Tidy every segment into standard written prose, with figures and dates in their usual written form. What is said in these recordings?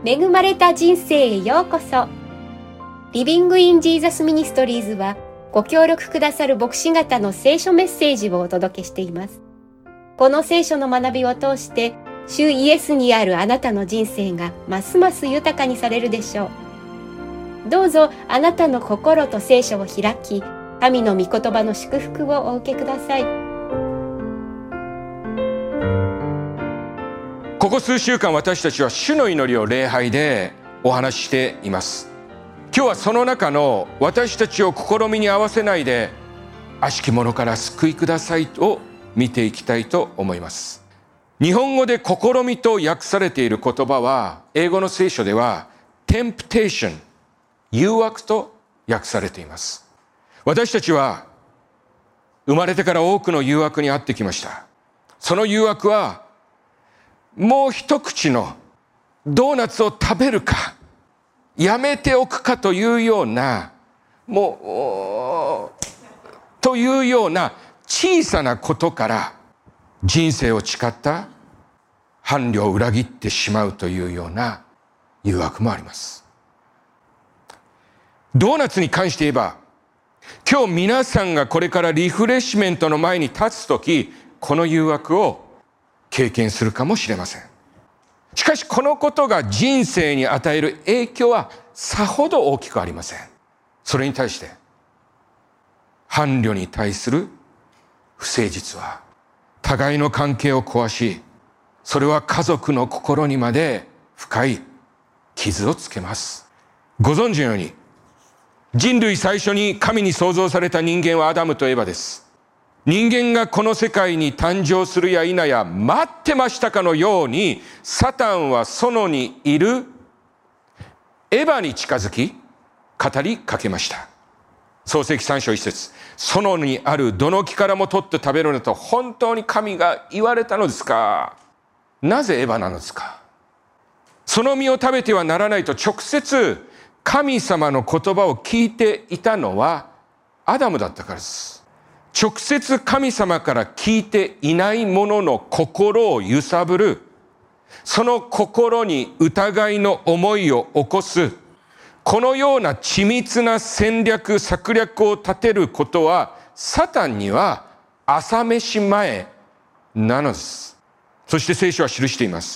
恵まれた人生へようこそ。リビングインジーザスミニストリーズはご協力くださる牧師方の聖書メッセージをお届けしています。この聖書の学びを通して主イエスにあるあなたの人生がますます豊かにされるでしょう。どうぞあなたの心と聖書を開き、神の御言葉の祝福をお受けください。 ここ数週間、私たちは主の祈りを礼拝でお話ししています。今日はその中の私たちを試みに合わせないで悪しき者から救いくださいを見ていきたいと思います。日本語で試みと訳されている言葉は、英語の聖書では temptation、誘惑と訳されています。私たちは生まれてから多くの誘惑に遭ってきました。その誘惑はもう一口のドーナツを食べるかやめておくかというような、というような小さなことから人生を誓った伴侶を裏切ってしまうというような誘惑もあります。ドーナツに関して言えば、今日皆さんがこれからリフレッシュメントの前に立つとき、この誘惑を経験するかもしれません。しかしこのことが人生に与える影響はさほど大きくありません。それに対して伴侶に対する不誠実は互いの関係を壊し、それは家族の心にまで深い傷をつけます。ご存知のように、人類最初に神に創造された人間はアダムとエバです。人間がこの世界に誕生するや否や待ってましたかのように、サタンは園にいるエバに近づき語りかけました。創世記3章1節、園にあるどの木からも取って食べるなと本当に神が言われたのですか？なぜエバなのですか？その実を食べてはならないと直接神様の言葉を聞いていたのはアダムだったからです。直接神様から聞いていない者の心を揺さぶる、その心に疑いの思いを起こす、このような緻密な戦略策略を立てることはサタンには朝飯前なのです。そして聖書は記しています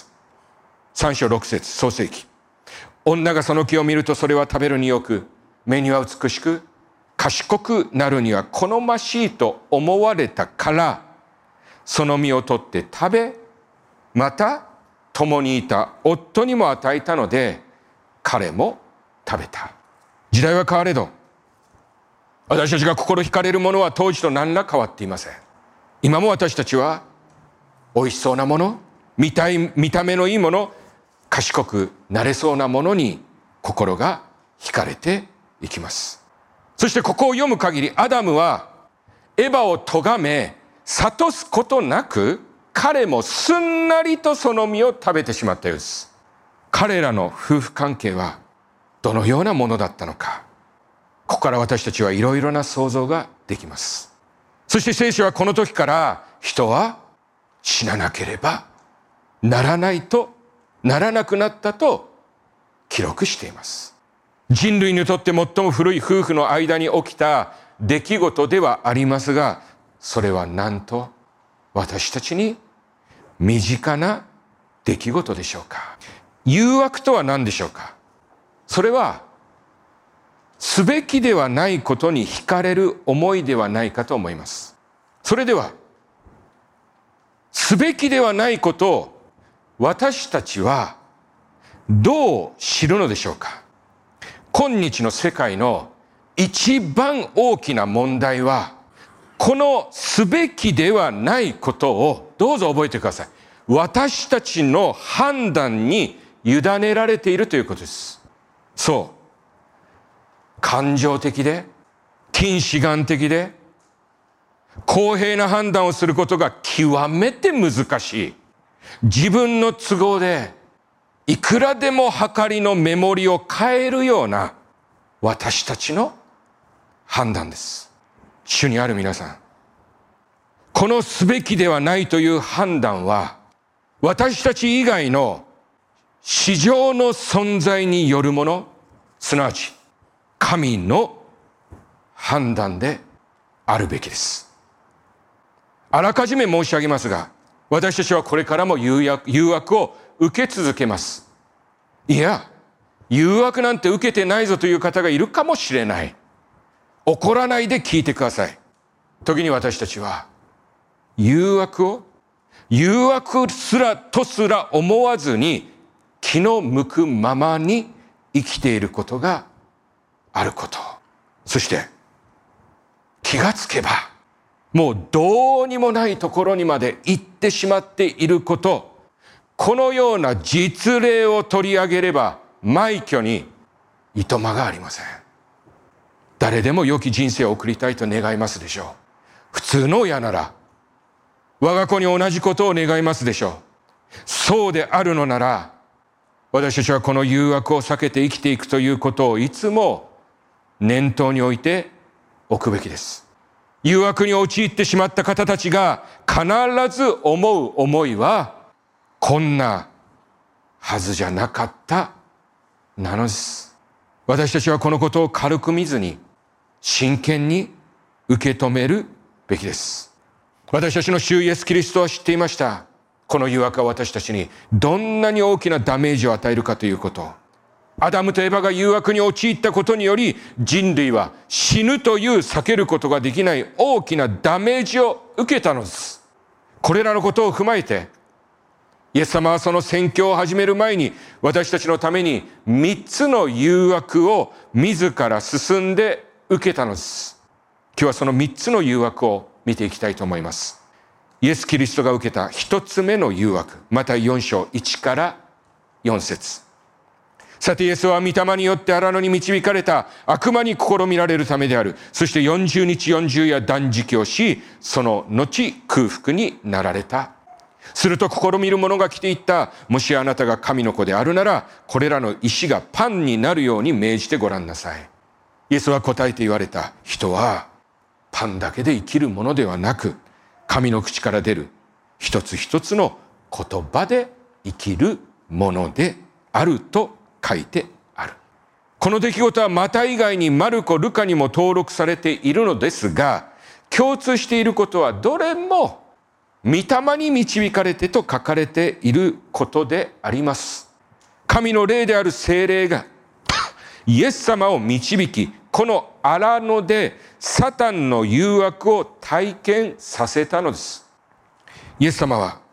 。3章6節、創世記、女がその木を見るとそれは食べるによく、目には美しく、賢くなるには好ましいと思われたから、その実を取って食べ、また共にいた夫にも与えたので、彼も食べた。時代は変われど、私たちが心惹かれるものは当時と何ら変わっていません。今も私たちは美味しそうなもの、見た目のいいもの、賢くなれそうなものに心が惹かれていきます。そしてここを読む限り、アダムはエバを咎め諭すことなく、彼もすんなりとその実を食べてしまったようです。彼らの夫婦関係はどのようなものだったのか、ここから私たちはいろいろな想像ができます。そして聖書はこの時から人は死ななければならないと、ならなくなったと記録しています。人類にとって最も古い夫婦の間に起きた出来事ではありますが、それはなんと私たちに身近な出来事でしょうか。誘惑とは何でしょうか。それはすべきではないことに惹かれる思いではないかと思います。それではすべきではないことを私たちはどう知るのでしょうか。今日の世界の一番大きな問題は、このすべきではないことをどうぞ覚えてください。私たちの判断に委ねられているということです。そう。感情的で、近視眼的で、公平な判断をすることが極めて難しい。自分の都合でいくらでも計りの目盛りを変えるような私たちの判断です。主にある皆さん、このすべきではないという判断は私たち以外の至上の存在によるもの、すなわち神の判断であるべきです。あらかじめ申し上げますが、私たちはこれからも誘惑を受け続けます。いや、誘惑なんて受けてないぞという方がいるかもしれない。怒らないで聞いてください。時に私たちは誘惑すら思わずに気の向くままに生きていることがあること。そして気がつけばもうどうにもないところにまで行ってしまっていること。このような実例を取り上げれば枚挙にいとまがありません。誰でも良き人生を送りたいと願いますでしょう。普通の親なら我が子に同じことを願いますでしょう。そうであるのなら、私たちはこの誘惑を避けて生きていくということをいつも念頭に置いておくべきです。誘惑に陥ってしまった方たちが必ず思う思いは、こんなはずじゃなかったなのです。私たちはこのことを軽く見ずに真剣に受け止めるべきです。私たちの主イエスキリストは知っていました。この誘惑は私たちにどんなに大きなダメージを与えるかということ。アダムとエバが誘惑に陥ったことにより、人類は死ぬという避けることができない大きなダメージを受けたのです。これらのことを踏まえて、イエス様はその宣教を始める前に私たちのために3つの誘惑を自ら進んで受けたのです。今日はその3つの誘惑を見ていきたいと思います。イエス・キリストが受けた1つ目の誘惑、マタイ4章1から4節。さてイエスは御霊によって荒野に導かれた悪魔に試みられるためである。そして40日40夜断食をし、その後空腹になられた。すると試みる者が来ていった。もしあなたが神の子であるなら、これらの石がパンになるように命じてごらんなさい。イエスは答えて言われた。人はパンだけで生きるものではなく、神の口から出る一つ一つの言葉で生きるものであると書いてある。この出来事はマタイ以外にマルコ、ルカにも登録されているのですが、共通していることはどれも御霊に導かれてと書かれていることであります。神の霊である聖霊がイエス様を導き、この荒野でサタンの誘惑を体験させたのです。イエス様は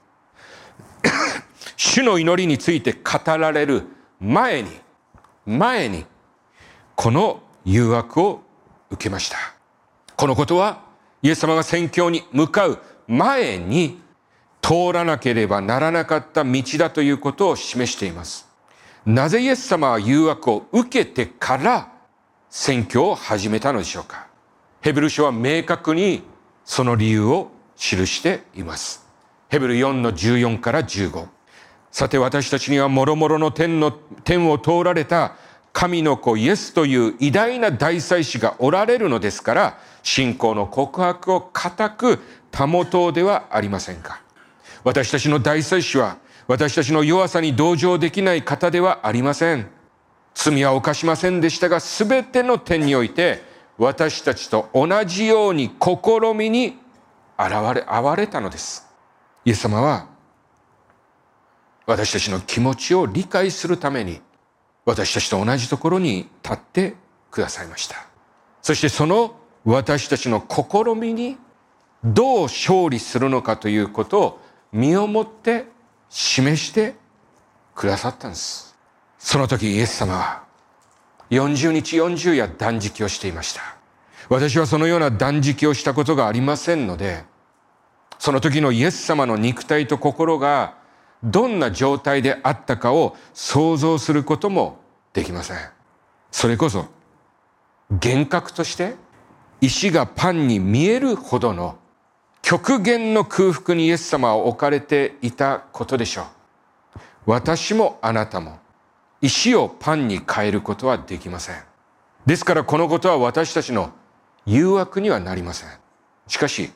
主の祈りについて語られる前にこの誘惑を受けました。このことはイエス様が宣教に向かう前に通らなければならなかった道だということを示しています。なぜイエス様は誘惑を受けてから宣教を始めたのでしょうか。ヘブル書は明確にその理由を記しています。ヘブル4の14から15。さて私たちにはもろもろの天を通られた神の子イエスという偉大な大祭司がおられるのですから、信仰の告白を固く保とうではありませんか。私たちの大祭司は私たちの弱さに同情できない方ではありません。罪は犯しませんでしたが、すべての点において私たちと同じように試みに遭われたのです。イエス様は私たちの気持ちを理解するために私たちと同じところに立ってくださいました。そしてその私たちの試みにどう勝利するのかということを身をもって示してくださったんです。その時イエス様は40日40夜断食をしていました。私はそのような断食をしたことがありませんので、その時のイエス様の肉体と心がどんな状態であったかを想像することもできません。それこそ幻覚として石がパンに見えるほどの極限の空腹にイエス様は置かれていたことでしょう。私もあなたも石をパンに変えることはできません。ですからこのことは私たちの誘惑にはなりません。しかし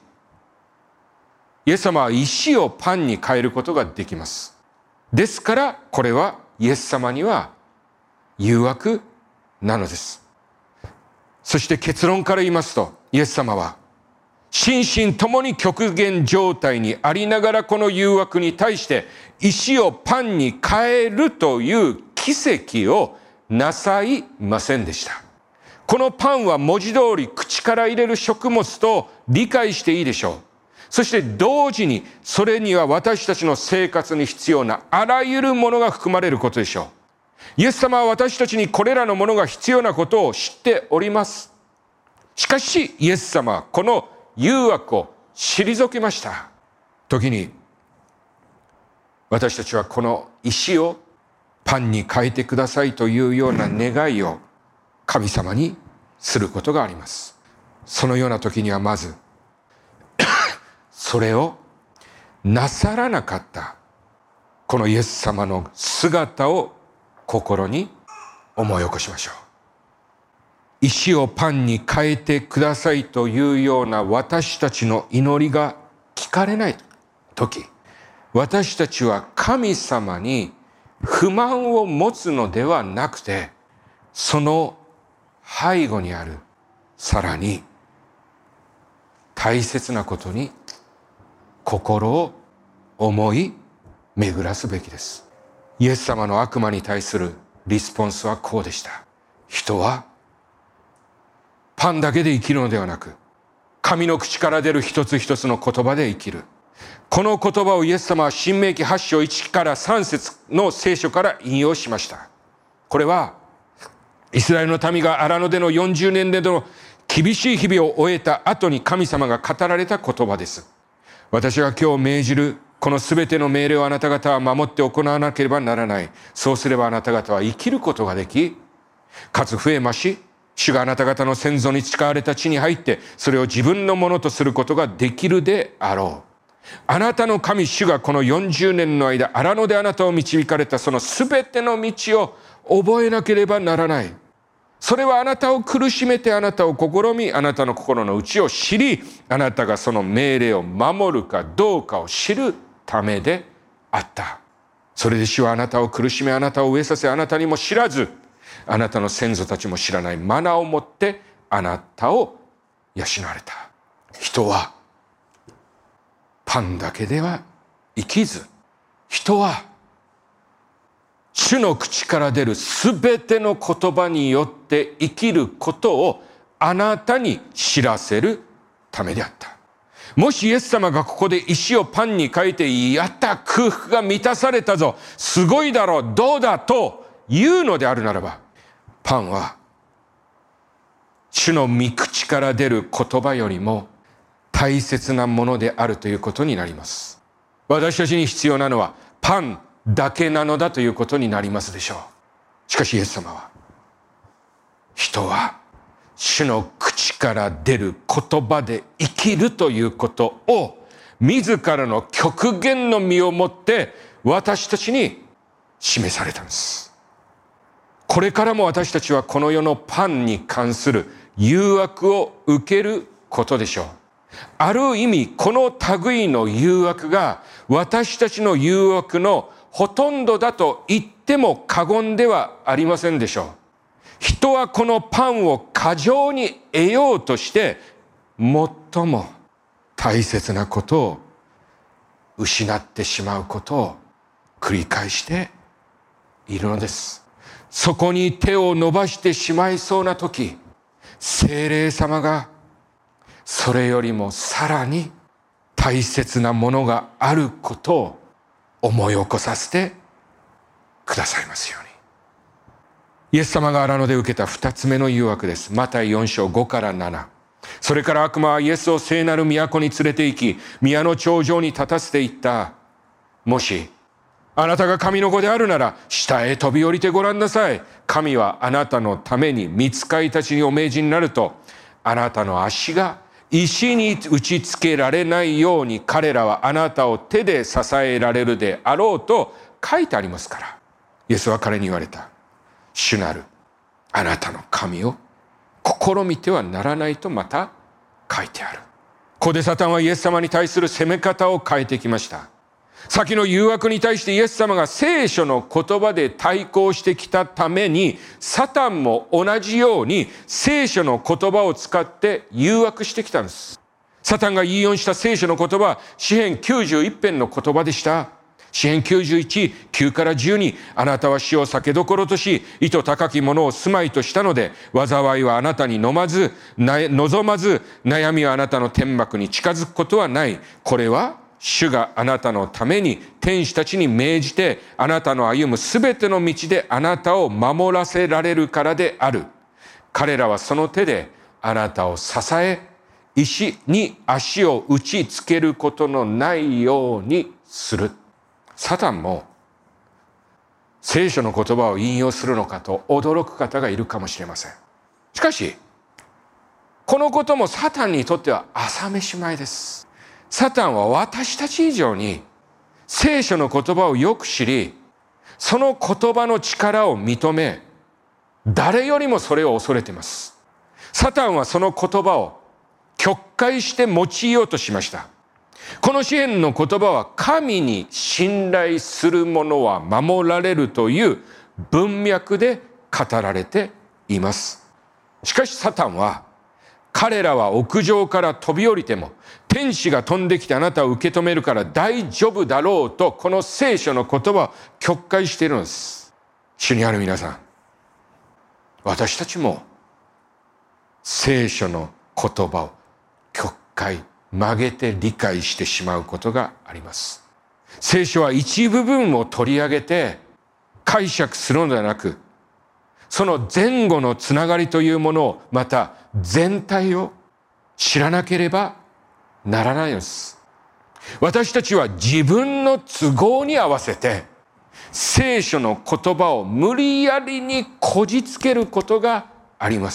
イエス様は石をパンに変えることができます。ですからこれはイエス様には誘惑なのです。そして結論から言いますと、イエス様は心身ともに極限状態にありながら、この誘惑に対して石をパンに変えるという奇跡をなさいませんでした。このパンは文字通り口から入れる食物と理解していいでしょう。そして同時にそれには私たちの生活に必要なあらゆるものが含まれることでしょう。イエス様は私たちにこれらのものが必要なことを知っております。しかしイエス様はこの誘惑を退けました。時に私たちはこの石をパンに変えてくださいというような願いを神様にすることがあります。そのような時にはまずそれをなさらなかったこのイエス様の姿を心に思い起こしましょう。石をパンに変えてくださいというような私たちの祈りが聞かれない時、私たちは神様に不満を持つのではなくて、その背後にあるさらに大切なことに心を思い巡らすべきです。イエス様の悪魔に対するリスポンスはこうでした。人はパンだけで生きるのではなく、神の口から出る一つ一つの言葉で生きる。この言葉をイエス様は申命記8章1から3節の聖書から引用しました。これはイスラエルの民が荒野での40年での厳しい日々を終えた後に神様が語られた言葉です。私が今日命じるこのすべての命令をあなた方は守って行わなければならない。そうすればあなた方は生きることができ、かつ増え増し、主があなた方の先祖に誓われた地に入って、それを自分のものとすることができるであろう。あなたの神主がこの40年の間、荒野であなたを導かれたそのすべての道を覚えなければならない。それはあなたを苦しめてあなたを試み、あなたの心の内を知り、あなたがその命令を守るかどうかを知るためであった。それで主はあなたを苦しめ、あなたを飢えさせ、あなたにも知らず、あなたの先祖たちも知らないマナをもってあなたを養われた。人はパンだけでは生きず、人は主の口から出るすべての言葉によって生きることをあなたに知らせるためであった。もしイエス様がここで石をパンに変えて、やった、空腹が満たされたぞ、すごいだろう、どうだというのであるならば、パンは主の御口から出る言葉よりも大切なものであるということになります。私たちに必要なのはパンだけなのだということになりますでしょう。しかしイエス様は、人は主の口から出る言葉で生きるということを自らの極限の身をもって私たちに示されたんです。これからも私たちはこの世のパンに関する誘惑を受けることでしょう。ある意味この類の誘惑が私たちの誘惑のほとんどだと言っても過言ではありませんでしょう。人はこのパンを過剰に得ようとして最も大切なことを失ってしまうことを繰り返しているのです。そこに手を伸ばしてしまいそうな時、聖霊様がそれよりもさらに大切なものがあることを思い起こさせてくださいますように。イエス様が荒野で受けた二つ目の誘惑です。マタイ4章5から7。それから悪魔はイエスを聖なる都に連れて行き、宮の頂上に立たせていった。もしあなたが神の子であるなら下へ飛び降りてごらんなさい。神はあなたのために御使いたちにお命じになると、あなたの足が石に打ちつけられないように彼らはあなたを手で支えられるであろうと書いてありますから。イエスは彼に言われた。主なるあなたの神を試みてはならないとまた書いてある。ここでサタンはイエス様に対する責め方を変えてきました。 先の誘惑に対してイエス様が聖書の言葉で対抗してきたために、サタンも同じように聖書の言葉を使って誘惑してきたんです。サタンが言いようした聖書の言葉は詩編91編の言葉でした。詩編91、9から10に、あなたは死を酒どころとし、意図高きものを住まいとしたので、災いはあなたに望まず、悩みはあなたの天幕に近づくことはない。これは主があなたのために天使たちに命じて、あなたの歩むすべての道であなたを守らせられるからである。彼らはその手であなたを支え、石に足を打ちつけることのないようにする。サタンも聖書の言葉を引用するのかと驚く方がいるかもしれません。しかし、このこともサタンにとっては朝飯前です。サタンは私たち以上に聖書の言葉をよく知り、その言葉の力を認め、誰よりもそれを恐れています。サタンはその言葉を曲解して用いようとしました。この詩篇の言葉は、神に信頼する者は守られるという文脈で語られています。しかしサタンは、彼らは屋上から飛び降りても天使が飛んできてあなたを受け止めるから大丈夫だろうと、この聖書の言葉を曲解しているのです。主にある皆さん、私たちも聖書の言葉を曲解、曲げて理解してしまうことがあります。聖書は一部分を取り上げて解釈するのではなく、その前後のつながりというものを、また全体を知らなければならないのです。私たちは自分の都合に合わせて聖書の言葉を無理やりにこじつけることがあります。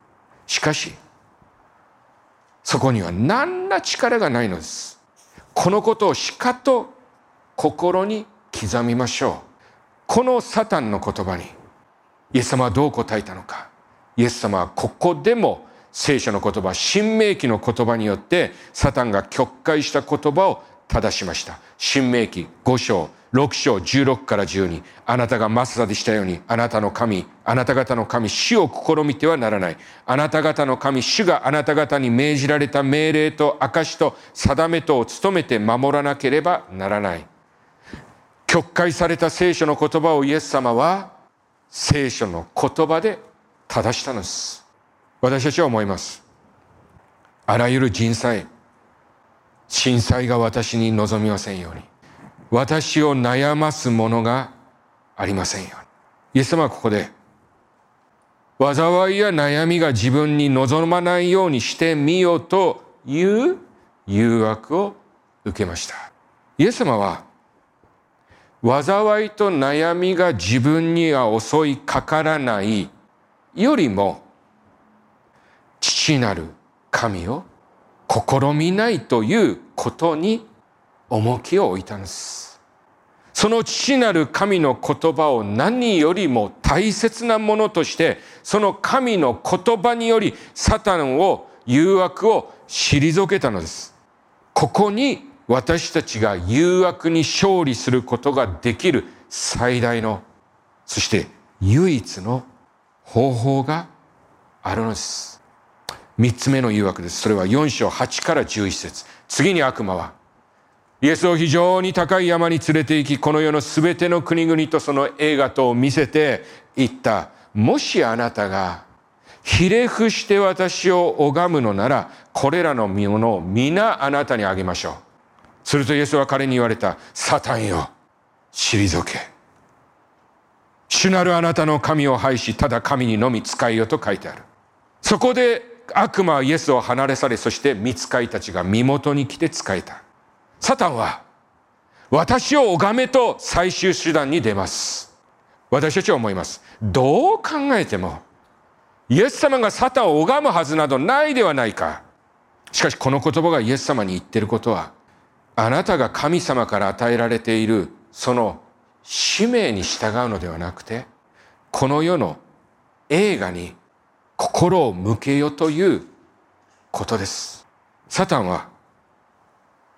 しかしそこには何ら力がないのです。このことをしかと心に刻みましょう。このサタンの言葉にイエス様はどう答えたのか。イエス様はここでも聖書の言葉、新明記の言葉によってサタンが曲解した言葉を正しました。新明記5章6章16から12、あなたがマサでしたように、あなた方の神主を試みてはならない。あなた方の神主があなた方に命じられた命令と証と定めとを努めて守らなければならない。曲解された聖書の言葉をイエス様は聖書の言葉で正したのです。私たちは思います。あらゆる震災が私に望みませんように、私を悩ますものがありませんように。イエス様はここで、災いや悩みが自分に望まないようにしてみよという誘惑を受けました。イエス様は、災いと悩みが自分には襲いかからないよりも、父なる神を試みないということに重きを置いたんです。その父なる神の言葉を何よりも大切なものとして、その神の言葉によりサタンを、誘惑を退けたのです。ここに私たちが誘惑に勝利することができる最大の、そして唯一の方法があるのです。三つ目の誘惑です。それは4章8から11節。次に悪魔はイエスを非常に高い山に連れて行き、この世のすべての国々とその栄華とを見せて言った。もしあなたがひれ伏して私を拝むのなら、これらのものを皆あなたにあげましょう。するとイエスは彼に言われた。サタンよ、退け。主なるあなたの神を拝し、ただ神にのみ仕えよと書いてある。そこで悪魔はイエスを離れ去れ、そして御使いたちが身元に来て仕えた。サタンは私を拝めと最終手段に出ます。私たちは思います。どう考えてもイエス様がサタンを拝むはずなどないではないか。しかしこの言葉がイエス様に言っていることは、あなたが神様から与えられているその使命に従うのではなくて、この世の栄華に心を向けよということです。サタンは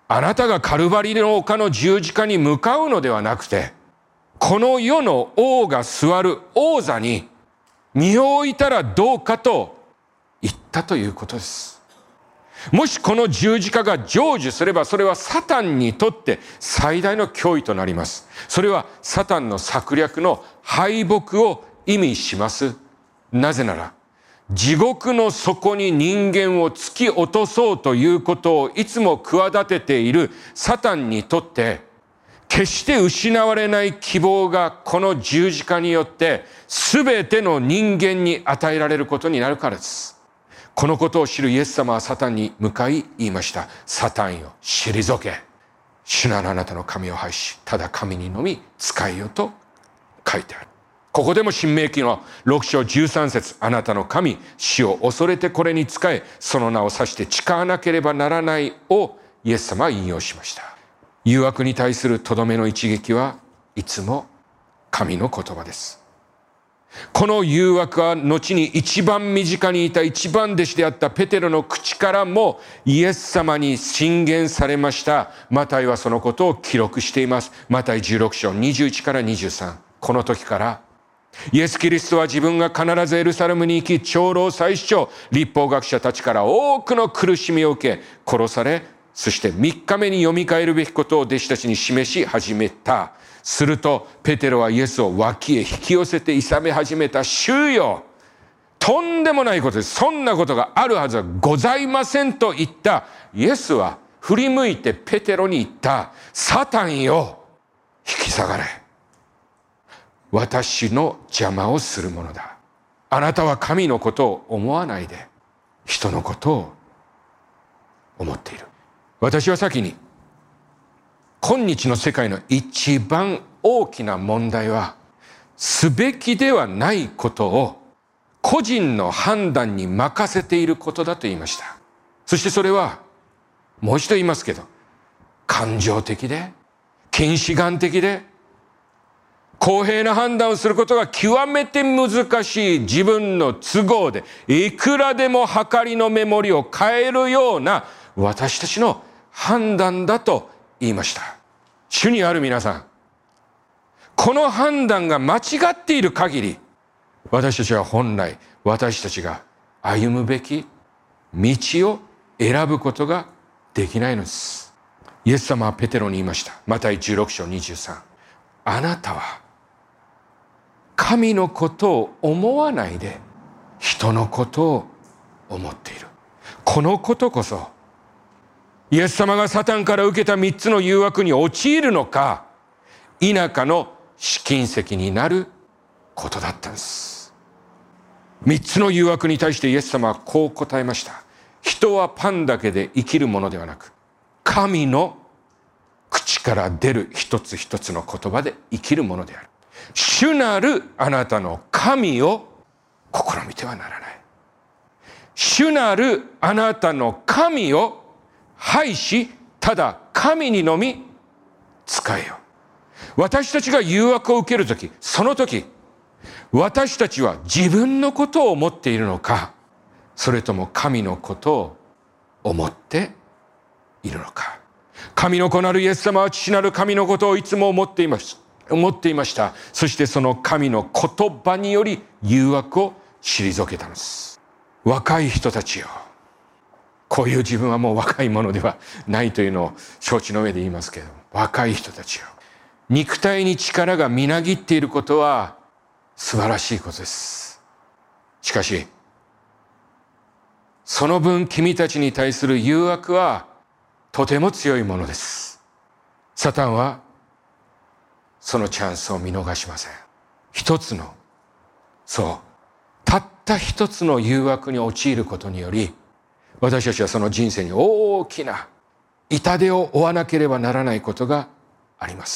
あなたがカルバリの丘の十字架に向かうのではなくて、この世の王が座る王座に身を置いたらどうかと言ったということです。もしこの十字架が成就すれば、それはサタンにとって最大の脅威となります。それはサタンの策略の敗北を意味します。なぜなら、地獄の底に人間を突き落とそうということをいつも企てているサタンにとって、決して失われない希望がこの十字架によって全ての人間に与えられることになるからです。このことを知るイエス様はサタンに向かい言いました。サタンよ、退け。主なるあなたの神を拝し、ただ神にのみ仕えよと書いてある。ここでも申命記の6章13節、あなたの神、主を恐れてこれに仕え、その名を指して誓わなければならないをイエス様は引用しました。誘惑に対するとどめの一撃はいつも神の言葉です。この誘惑は後に一番身近にいた一番弟子であったペテロの口からもイエス様に進言されました。マタイはそのことを記録しています。マタイ16章21から23。この時からイエス・キリストは自分が必ずエルサレムに行き、長老祭司長、律法学者たちから多くの苦しみを受け、殺され、そして3日目によみがえるべきことを弟子たちに示し始めた。するとペテロはイエスを脇へ引き寄せて諌め始めた。主よ、とんでもないことです。そんなことがあるはずはございませんと言ったイエスは振り向いてペテロに言った。サタンよ、引き下がれ。私の邪魔をするものだ。あなたは神のことを思わないで人のことを思っている。私は先に今日の世界の一番大きな問題は、すべきではないことを個人の判断に任せていることだと言いました。そしてそれはもう一度言いますけど、感情的で近視眼的で公平な判断をすることが極めて難しい自分の都合でいくらでも計りの目盛りを変えるような私たちの判断だと言いました。主にある皆さん、この判断が間違っている限り、私たちは本来私たちが歩むべき道を選ぶことができないのです。イエス様はペテロに言いました。マタイ16章23。あなたは神のことを思わないで人のことを思っている。このことこそイエス様がサタンから受けた3つの誘惑に陥るのか否かの試金石になることだったんです。3つの誘惑に対してイエス様はこう答えました。人はパンだけで生きるものではなく、神の口から出る一つ一つの言葉で生きるものである。主なるあなたの神を試みてはならない。主なるあなたの神を拝し、ただ神にのみ仕えよ。私たちが誘惑を受けるとき、そのとき私たちは自分のことを思っているのか、それとも神のことを思っているのか。神の子なるイエス様は父なる神のことをいつも思っていました。そしてその神の言葉により誘惑を退けたのです。若い人たちよ、こういう自分はもう若いものではないというのを承知の上で言いますけれども、若い人たちよ、肉体に力がみなぎっていることは素晴らしいことです。しかしその分君たちに対する誘惑はとても強いものです。サタンはそのチャンスを見逃しません。一つの、たった一つの誘惑に陥ることにより、私たちはその人生に大きな痛手を負わなければならないことがあります。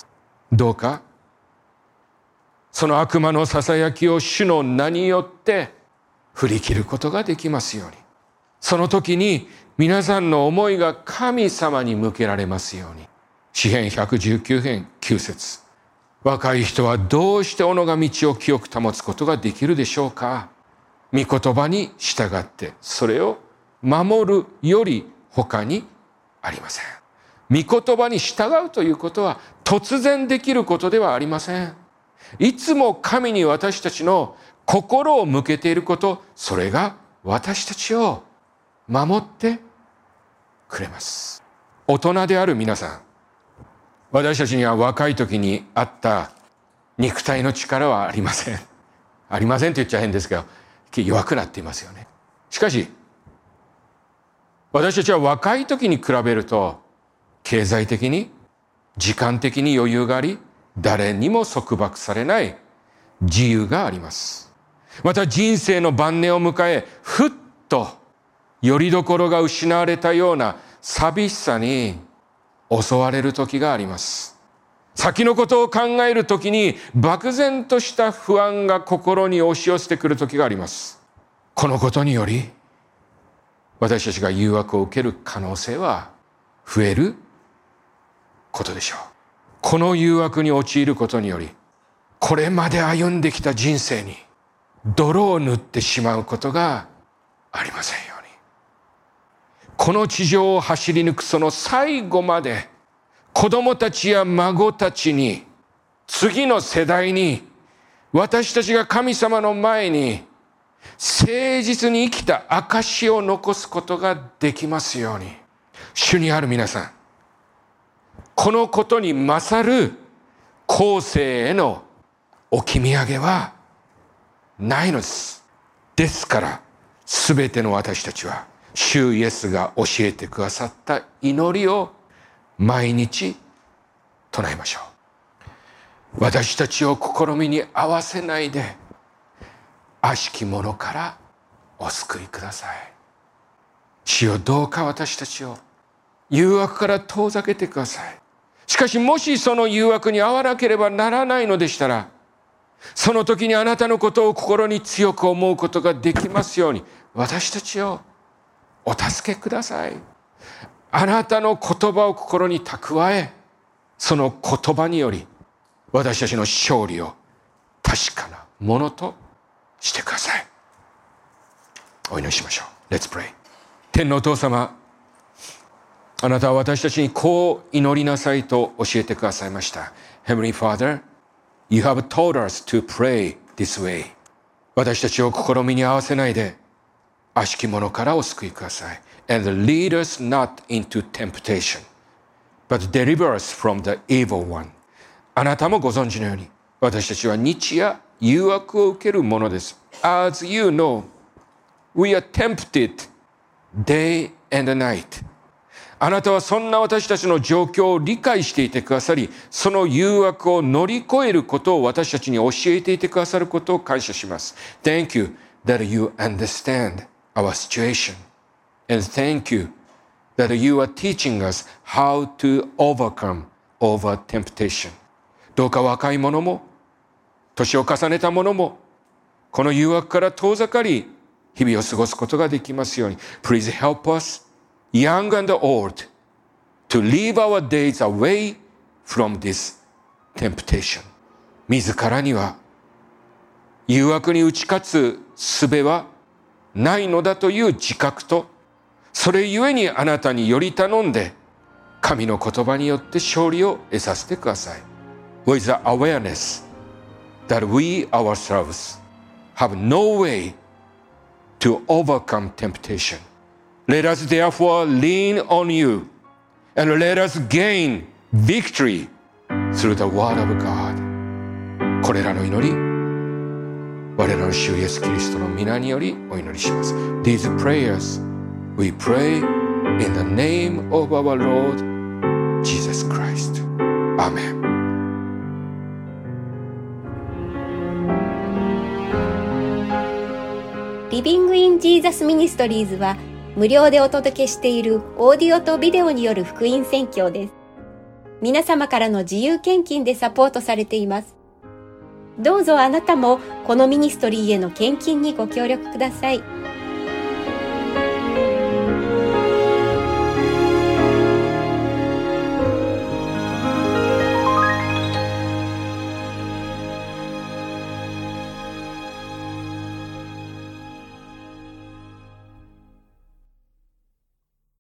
どうかその悪魔のささやきを主の名によって振り切ることができますように。その時に皆さんの思いが神様に向けられますように。詩編119編9節。若い人はどうして己が道を清く保つことができるでしょうか。御言葉に従ってそれを守るより他にありません。 御言葉に従うということは突然できることではありません。いつも神に私たちの心を向けていること、それが私たちを守ってくれます。大人である皆さん、私たちには若い時にあった肉体の力はありません。ありませんと言っちゃ変ですけど、弱くなっていますよね。しかし、私たちは若い時に比べると、経済的に、時間的に余裕があり、誰にも束縛されない自由があります。また人生の晩年を迎え、ふっと拠り所が失われたような寂しさに襲われる時があります。先のことを考える時に漠然とした不安が心に押し寄せてくる時があります。このことにより私たちが誘惑を受ける可能性は増えることでしょう。この誘惑に陥ることにより、これまで歩んできた人生に泥を塗ってしまうことがありませんように。この地上を走り抜くその最後まで、子供たちや孫たちに、次の世代に、私たちが神様の前に誠実に生きた証を残すことができますように。主にある皆さん、このことに勝る後世への置き土産はないのです。ですから、すべての私たちは、主イエスが教えてくださった祈りを毎日唱えましょう。私たちを試みに合わせないで、悪しき者からお救いください。主よ、どうか私たちを誘惑から遠ざけてください。しかし、もしその誘惑に合わなければならないのでしたら、その時にあなたのことを心に強く思うことができますように、私たちをお助けください。あなたの言葉を心に蓄え、その言葉により私たちの勝利を確かなものとしてください。お祈りしましょう。 Let's pray。 天のお父様、あなたは私たちにこう祈りなさいと教えてくださいました。 Heavenly Father, You have taught us to pray this way。 私たちを試みに合わせないで悪しき者からお救いください。 And lead us not into temptation, but deliver us from the evil one。 あなたもご存知のように、私たちは日夜誘惑を受けるものです。 As you know, we are tempted day and night。 あなたはそんな私たちの状況を理解していてくださり、その誘惑を乗り越えることを私たちに教えていてくださることを感謝します。 Thank you that you understand our situation, and thank you that you are teaching us how to overcome over temptation。 どうか若い者も年を重ねた者もこの誘惑から遠ざかり日々を過ごすことができますように。 Please help us, young and old, to live our days away from this temptation。 自らには誘惑に打ち勝つ術はないのだという自覚と、それゆえにあなたにより頼んで神の言葉によって勝利を得させてください。 With the awareness that we ourselves have no way to overcome temptation, let us therefore lean on you and let us gain victory through the word of God。 これらの祈り、我らの主イエスキリストの皆によりお祈りします。 These prayers we pray in the name of our Lord Jesus Christ. Amen。 リビングインジーザスミニストリーズは無料でお届けしているオーディオとビデオによる福音宣教です。皆様からの自由献金でサポートされています。どうぞあなたもこのミニストリーへの献金にご協力ください。